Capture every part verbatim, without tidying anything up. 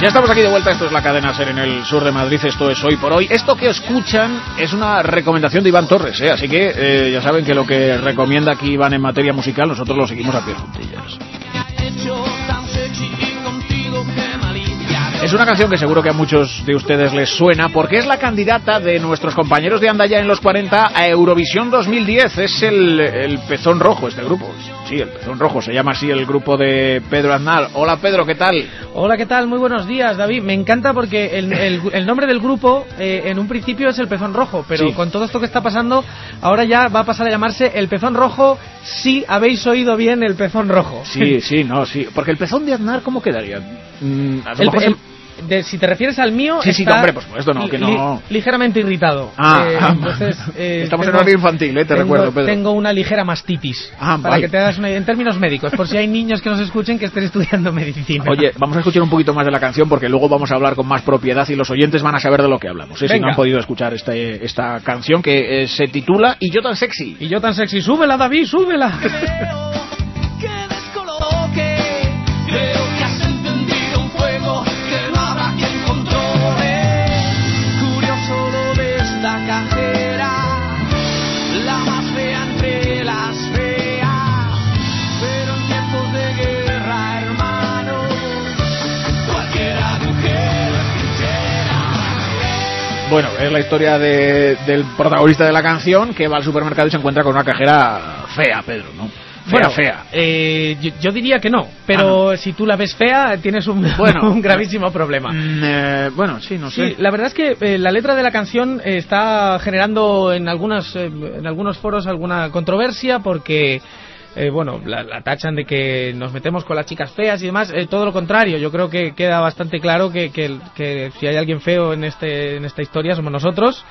Ya estamos aquí de vuelta, esto es la cadena SER en el sur de Madrid, esto es Hoy por Hoy. Esto que escuchan es una recomendación de Iván Torres, ¿eh? Así que eh, ya saben que lo que recomienda aquí Iván en materia musical, nosotros lo seguimos a pie juntillas. Es una canción que seguro que a muchos de ustedes les suena porque es la candidata de nuestros compañeros de Anda Ya en los cuarenta a Eurovisión dos mil diez. Es el, el Pezón Rojo, este grupo. Sí, el Pezón Rojo, se llama así el grupo de Pedro Aznar. Hola Pedro, ¿qué tal? Hola, ¿qué tal? Muy buenos días, David. Me encanta porque el, el, el nombre del grupo eh, en un principio es el Pezón Rojo, pero sí, con todo esto que está pasando, ahora ya va a pasar a llamarse el Pezón Rojo. Sí, habéis oído bien, el Pezón Rojo. Sí, sí, no, sí. Porque el Pezón de Aznar, ¿cómo quedaría? Mm, a lo el, mejor el, se... De, si te refieres al mío, sí, está sí, no, hombre, por supuesto, no, que no... Li, ligeramente irritado. Ah, eh, entonces, eh, estamos tengo, en horario infantil, eh, te tengo, recuerdo, Pedro. Tengo una ligera mastitis, ah, para vale. que te hagas una idea, en términos médicos, por si hay niños que nos escuchen que estén estudiando medicina. Oye, vamos a escuchar un poquito más de la canción porque luego vamos a hablar con más propiedad y los oyentes van a saber de lo que hablamos, ¿eh? Si no han podido escuchar este, esta canción que eh, se titula Y yo tan sexy. Y yo tan sexy, súbela, David, súbela. Bueno, es la historia de, del protagonista de la canción que va al supermercado y se encuentra con una cajera fea, Pedro, ¿no? Fea, bueno, fea. Eh, yo, yo diría que no, pero ah, no. Si tú la ves fea tienes un, bueno, un gravísimo problema. Eh, bueno, sí, no sé. Sí, la verdad es que eh, la letra de la canción eh, está generando en, algunas, eh, en algunos foros alguna controversia porque... Eh, bueno, la, la tachan de que nos metemos con las chicas feas y demás, eh, todo lo contrario. Yo creo que queda bastante claro que, que, que si hay alguien feo en este en esta historia somos nosotros.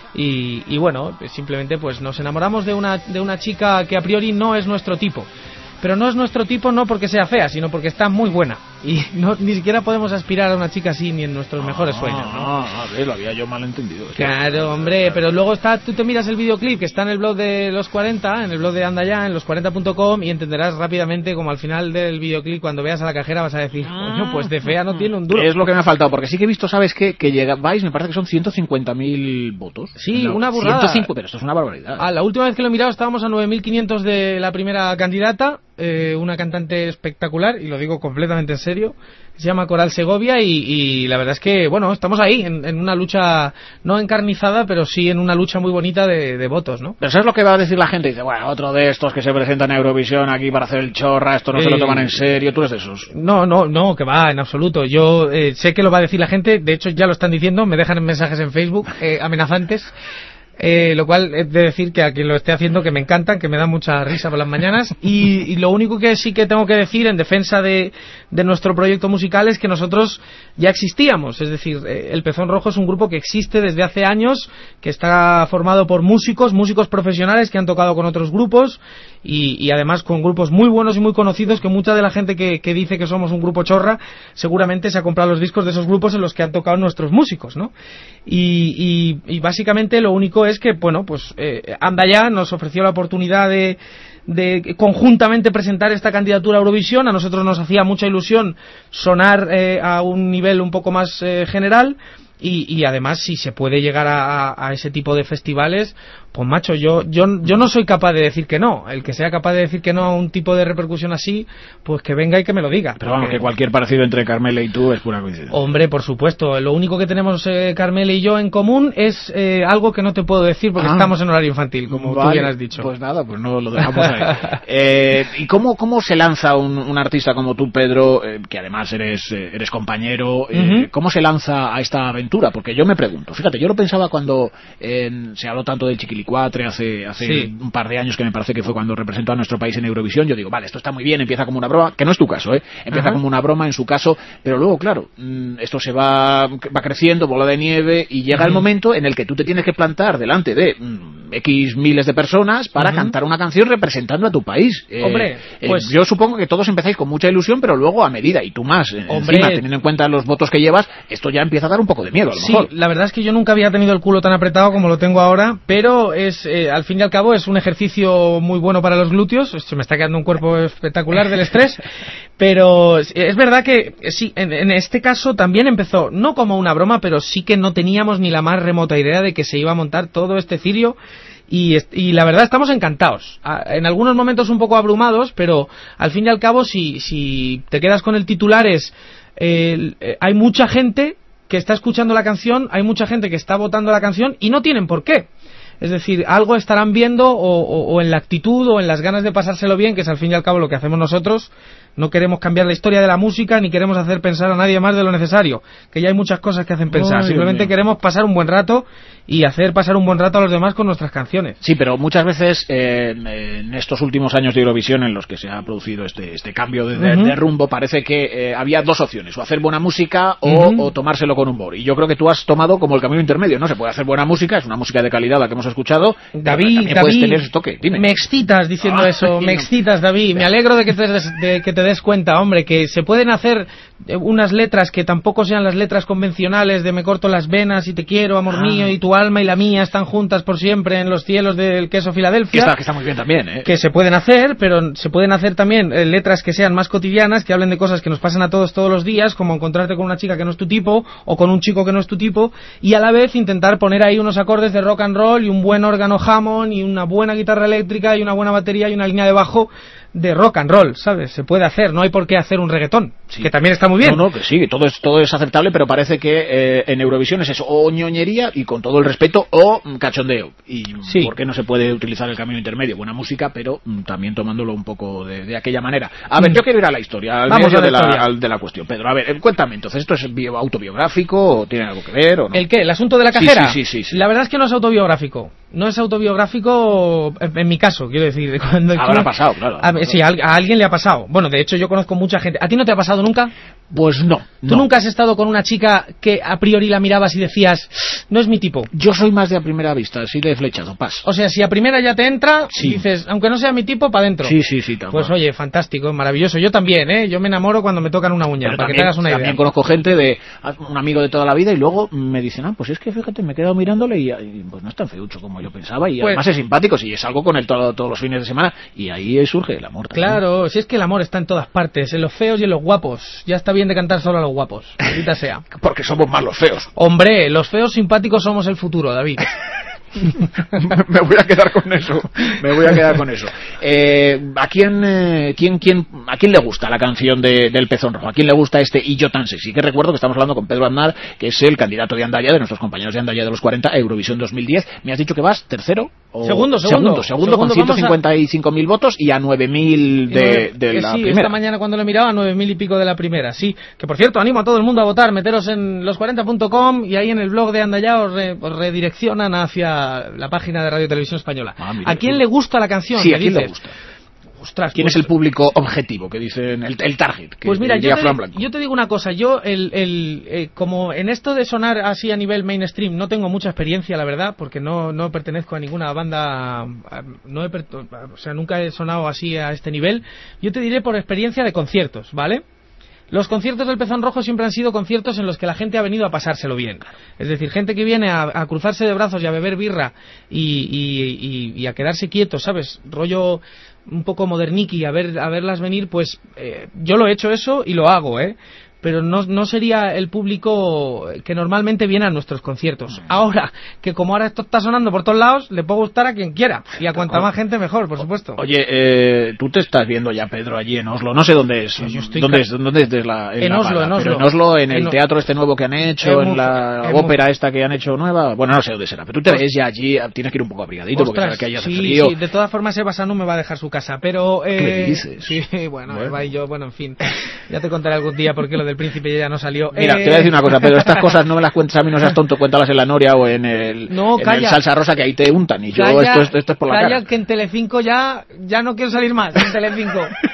Y, y bueno, simplemente pues nos enamoramos de una de una chica que a priori no es nuestro tipo. Pero no es nuestro tipo no porque sea fea, sino porque está muy buena. Y no, ni siquiera podemos aspirar a una chica así ni en nuestros mejores sueños, ¿no? Ah, a ver, lo había yo mal entendido. Claro, hombre, pero luego está, tú te miras el videoclip que está en el blog de los cuarenta, en el blog de Anda Ya, en los cuarenta punto com, y entenderás rápidamente como al final del videoclip, cuando veas a la cajera vas a decir, coño, pues de fea no tiene un duro. Es lo que me ha faltado, porque sí que he visto, ¿sabes qué? Que llegáis, me parece que son ciento cincuenta mil votos. Sí, no, una burrada. ciento cinco, pero esto es una barbaridad. Ah, la última vez que lo he mirado estábamos a nueve mil quinientos de la primera candidata. Eh, una cantante espectacular, y lo digo completamente en serio, se llama Coral Segovia y, y la verdad es que, bueno, estamos ahí en, en una lucha no encarnizada, pero sí en una lucha muy bonita de, de votos, ¿no? Pero ¿sabes lo que va a decir la gente? Dice, bueno, otro de estos que se presentan a Eurovisión aquí para hacer el chorra, esto no eh, se lo toman en serio, tú eres de esos. No, no, no, que va, en absoluto. Yo eh, sé que lo va a decir la gente, de hecho ya lo están diciendo, me dejan mensajes en Facebook eh, amenazantes. Eh, lo cual es de decir que a quien lo esté haciendo que me encantan, que me dan mucha risa por las mañanas y, y lo único que sí que tengo que decir en defensa de, de nuestro proyecto musical es que nosotros ya existíamos, es decir, eh, el Pezón Rojo es un grupo que existe desde hace años, que está formado por músicos, músicos profesionales que han tocado con otros grupos y, y además con grupos muy buenos y muy conocidos, que mucha de la gente que, que dice que somos un grupo chorra seguramente se ha comprado los discos de esos grupos en los que han tocado nuestros músicos, ¿no? Y, y, y básicamente lo único es que, bueno, pues eh, Anda Ya nos ofreció la oportunidad de, de conjuntamente presentar esta candidatura a Eurovisión. A nosotros nos hacía mucha ilusión sonar eh, a un nivel un poco más eh, general y, y además si se puede llegar a, a ese tipo de festivales, pues macho, yo, yo yo no soy capaz de decir que no. El que sea capaz de decir que no a un tipo de repercusión así, pues que venga y que me lo diga. Pero vamos, que cualquier parecido entre Carmela y tú es pura coincidencia. Hombre, por supuesto. Lo único que tenemos eh, Carmela y yo en común es eh, algo que no te puedo decir porque ah, estamos en horario infantil, como vale, tú bien has dicho. Pues nada, pues no lo dejamos ahí. eh, ¿Y cómo, cómo se lanza un, un artista como tú, Pedro, eh, que además eres, eh, eres compañero, eh, uh-huh. cómo se lanza a esta aventura? Porque yo me pregunto, fíjate, yo lo pensaba cuando eh, se habló tanto del Chiquilicuatre hace, hace sí. un par de años, que me parece que fue cuando representó a nuestro país en Eurovisión. Yo digo, vale, esto está muy bien, empieza como una broma, que no es tu caso, ¿eh? Empieza uh-huh. como una broma en su caso, pero luego, claro, esto se va, va creciendo, bola de nieve, y llega uh-huh. el momento en el que tú te tienes que plantar delante de mm, X miles de personas para uh-huh. cantar una canción representando a tu país. Eh, Hombre, pues... Eh, yo supongo que todos empezáis con mucha ilusión, pero luego a medida, y tú más, Hombre... encima, teniendo en cuenta los votos que llevas, esto ya empieza a dar un poco de miedo, a lo sí, mejor. La verdad es que yo nunca había tenido el culo tan apretado como lo tengo ahora, pero esto es, eh, al fin y al cabo, es un ejercicio muy bueno para los glúteos. Se me está quedando un cuerpo espectacular del estrés. Pero es verdad que sí, en, en este caso también empezó, no como una broma, pero sí que no teníamos ni la más remota idea de que se iba a montar todo este cirio. Y, y la verdad estamos encantados, en algunos momentos un poco abrumados, pero al fin y al cabo si, si te quedas con el titular es eh, eh, hay mucha gente que está escuchando la canción, hay mucha gente que está votando la canción y no tienen por qué. Es decir, algo estarán viendo o, o, o en la actitud o en las ganas de pasárselo bien, que es al fin y al cabo lo que hacemos nosotros. No queremos cambiar la historia de la música ni queremos hacer pensar a nadie más de lo necesario, que ya hay muchas cosas que hacen pensar. Ay, simplemente queremos pasar un buen rato y hacer pasar un buen rato a los demás con nuestras canciones. Sí, pero muchas veces eh, en estos últimos años de Eurovisión en los que se ha producido este, este cambio de, de, uh-huh. de rumbo, parece que eh, había dos opciones, o hacer buena música o, uh-huh. o tomárselo con humor. Y yo creo que tú has tomado como el camino intermedio, ¿no? Se puede hacer buena música, es una música de calidad la que hemos escuchado. David, David, puedes tener ese toque. Dime. Me excitas diciendo ah, eso, me no. excitas, David. Me alegro de que te des, de que te des cuenta, hombre, que se pueden hacer unas letras que tampoco sean las letras convencionales de me corto las venas y te quiero, amor ah. mío, y tu alma y la mía están juntas por siempre en los cielos del queso Filadelfia. Que está, que está muy bien también, ¿eh? Que se pueden hacer, pero se pueden hacer también eh, letras que sean más cotidianas, que hablen de cosas que nos pasan a todos todos los días, como encontrarte con una chica que no es tu tipo, o con un chico que no es tu tipo, y a la vez intentar poner ahí unos acordes de rock and roll y un buen órgano Hammond y una buena guitarra eléctrica y una buena batería y una línea de bajo de rock and roll, ¿sabes? Se puede hacer, no hay por qué hacer un reggaetón, sí. que también está muy bien. No, no, que sí, todo es, todo es aceptable, pero parece que eh, en Eurovisión es eso, o ñoñería, y con todo el respeto, o mm, cachondeo. Y sí. ¿por qué no se puede utilizar el camino intermedio? Buena música, pero mm, también tomándolo un poco de, de aquella manera. A ver, mm. yo quiero ir a la historia, al Vamos medio a la de, la, historia. al, de la cuestión. Pedro, a ver, cuéntame, entonces, ¿esto es bio, autobiográfico o tiene algo que ver o no? ¿El qué? ¿El asunto de la cajera? Sí, sí, sí, sí, sí. La verdad es que no es autobiográfico. No es autobiográfico en, en mi caso, quiero decir. Cuando Habrá tú, pasado, claro. A, sí, a, a alguien le ha pasado. Bueno, de hecho yo conozco mucha gente. ¿A ti no te ha pasado nunca? Pues no. ¿Tú no. nunca has estado con una chica que a priori la mirabas y decías, no es mi tipo? Yo soy más de a primera vista, así de flechazo, pas. O sea, si a primera ya te entra, sí. dices, aunque no sea mi tipo, para adentro. Sí, sí, sí. Pues oye, fantástico, maravilloso. Yo también, ¿eh? Yo me enamoro cuando me tocan una uña, Pero para también, que te hagas una idea. También conozco gente de un amigo de toda la vida y luego me dicen, ah, pues es que fíjate, me he quedado mirándole y, y pues no es tan feucho como yo pensaba y pues, además es simpático, si es algo con él todo, todos los fines de semana y ahí surge el amor también. Claro, si es que el amor está en todas partes, en los feos y en los guapos. Ya está bien de cantar solo a los guapos, maldita sea. Porque somos más los feos. Hombre, los feos simpáticos somos el futuro, David. Me voy a quedar con eso. Me voy a quedar con eso. Eh, ¿A quién, eh, quién, quién, a quién le gusta la canción de, del Pezón Rojo? ¿A quién le gusta este Y yo tan sexy? Que recuerdo que estamos hablando con Pedro Aznar, que es el candidato de Andaya, de nuestros compañeros de Andaya de los cuarenta, a Eurovisión dos mil diez. ¿Me has dicho que vas tercero? O... Segundo, segundo. Segundo, segundo con ciento cincuenta y cinco mil a... votos y a nueve mil de, de eh, la sí, primera. Esta mañana cuando lo miraba, nueve mil y pico de la primera, sí. Que por cierto, animo a todo el mundo a votar, meteros en los cuarenta punto com y ahí en el blog de Andaya os, re, os redireccionan hacia la página de Radio Televisión Española. Ah, mira, ¿a quién le gusta la canción? Sí, ¿a quién le gusta? Ostras, ¿Quién pues, es el público objetivo que dicen el, el target? Que pues mira, yo te, yo te digo una cosa, yo el, el eh, como en esto de sonar así a nivel mainstream no tengo mucha experiencia, la verdad, porque no no pertenezco a ninguna banda, no he, o sea, nunca he sonado así a este nivel. Yo te diré por experiencia de conciertos, ¿vale? Los conciertos del Pezón Rojo siempre han sido conciertos en los que la gente ha venido a pasárselo bien. Es decir, gente que viene a, a cruzarse de brazos y a beber birra y, y, y, y a quedarse quietos, ¿sabes? Rollo un poco moderniqui, a ver a verlas venir, pues eh, yo lo he hecho eso y lo hago, ¿eh? Pero no, no sería el público que normalmente viene a nuestros conciertos. Ahora, que como ahora esto está sonando por todos lados, le puede gustar a quien quiera. Y a cuanta más gente mejor, por supuesto. Oye, eh, tú te estás viendo ya, Pedro, allí en Oslo. No sé dónde es. Yo estoy ¿Dónde, es ¿Dónde es? ¿Dónde la, en, en la Oslo, bala? en Oslo. Pero en Oslo, en el en teatro este nuevo que han hecho, en, en la en ópera esta que han hecho nueva. Bueno, no sé dónde será. Pero tú te ves ya allí, tienes que ir un poco abrigadito. Ostras, porque sabes que allá hace sí, frío. Sí, de todas formas, Eva Sanu me va a dejar su casa. Pero... Eh, ¿Qué dices? Sí, bueno, bueno, Eva y yo, bueno, en fin. Ya te contaré algún día por qué lo del príncipe ya no salió. Mira, eh... te voy a decir una cosa, Pedro, estas cosas no me las cuentes a mí, no seas tonto, cuéntalas en la Noria o en el, no, en el Salsa Rosa, que ahí te untan, y yo calla, esto, esto, esto es por la calla, cara. Que en Telecinco ya, ya no quiero salir más, en Telecinco.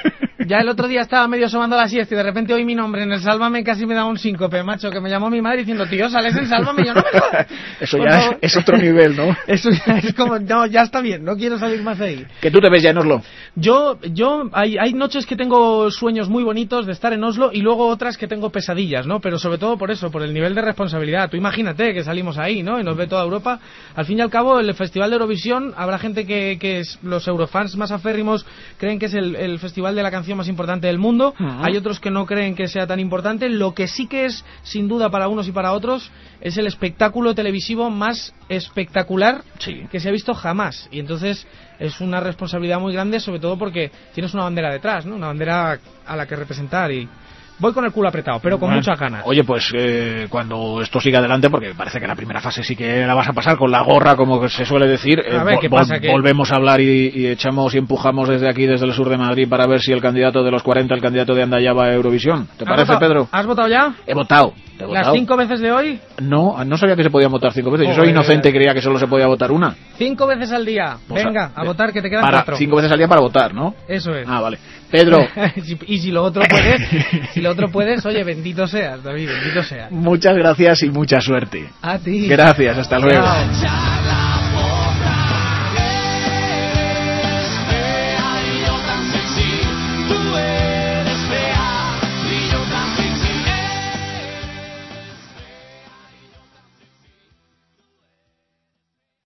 ya el otro día estaba medio asomando a la siesta y de repente oí mi nombre en el Sálvame, casi me da un síncope, macho, que me llamó mi madre diciendo, tío, ¿sales en Sálvame? Y yo, no me jodas. Eso ya es, es otro nivel, ¿no? Eso ya es como, no, ya está bien, no quiero salir más de ahí. Que tú te ves ya en Oslo. Yo, yo, hay, hay noches que tengo sueños muy bonitos de estar en Oslo y luego otras que tengo pesadillas, ¿no? Pero sobre todo por eso, por el nivel de responsabilidad. Tú imagínate que salimos ahí, ¿no? Y nos ve toda Europa. Al fin y al cabo, el Festival de Eurovisión, habrá gente que, que es, los eurofans más aférrimos creen que es el, el festival de la canción más importante del mundo. Uh-huh. Hay otros que no creen que sea tan importante. Lo que sí que es, sin duda, para unos y para otros, es el espectáculo televisivo más espectacular sí. que se ha visto jamás. Y entonces es una responsabilidad muy grande, sobre todo porque tienes una bandera detrás, ¿no? Una bandera a la que representar y... Voy con el culo apretado, pero con bueno, muchas ganas. Oye, pues eh, cuando esto siga adelante, porque parece que la primera fase sí que la vas a pasar con la gorra, como se suele decir, a ver, eh, ¿qué vol- pasa? Que... volvemos a hablar y, y echamos y empujamos desde aquí, desde el sur de Madrid, para ver si el candidato de los cuarenta, el candidato de Andaya, va a Eurovisión. ¿Te parece, votado? Pedro? ¿Has votado ya? He votado. ¿He ¿Las votado? cinco veces de hoy? No, no sabía que se podían votar cinco veces. Oh, Yo soy eh, inocente y creía que solo se podía votar una. Cinco veces al día. Pues Venga, a, a votar, que te quedan para, cuatro. Cinco veces al día para votar, ¿no? Eso es. Ah, vale. Pedro. Y si lo otro puedes, si lo otro puedes, oye, bendito seas, David, bendito seas. Muchas gracias y mucha suerte. A ti. Gracias, hasta luego. Chao.